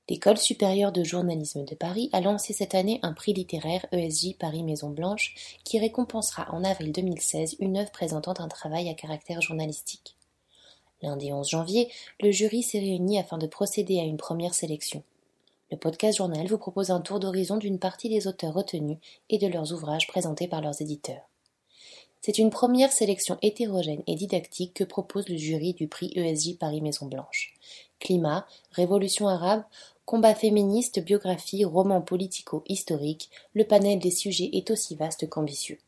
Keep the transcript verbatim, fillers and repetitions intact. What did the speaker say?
L'École supérieure de journalisme de Paris a lancé cette année un prix littéraire E S J Paris Maison Blanche qui récompensera en avril deux mille seize une œuvre présentant un travail à caractère journalistique. Lundi onze janvier, le jury s'est réuni afin de procéder à une première sélection. Le podcast journal vous propose un tour d'horizon d'une partie des auteurs retenus et de leurs ouvrages présentés par leurs éditeurs. C'est une première sélection hétérogène et didactique que propose le jury du prix E S J Paris Maison Blanche. Climat, révolution arabe, combat féministe, biographie, roman politico-historique, le panel des sujets est aussi vaste qu'ambitieux.